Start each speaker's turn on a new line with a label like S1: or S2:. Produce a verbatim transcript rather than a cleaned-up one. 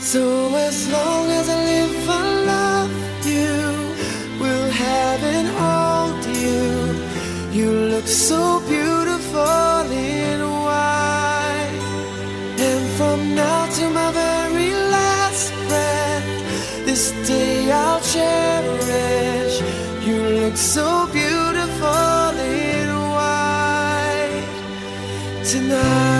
S1: So as long as I live, I love you, will have and hold you. You look so beautiful in white. And from now to my very last breath, this day I'll cherish. You look so beautiful in white tonight.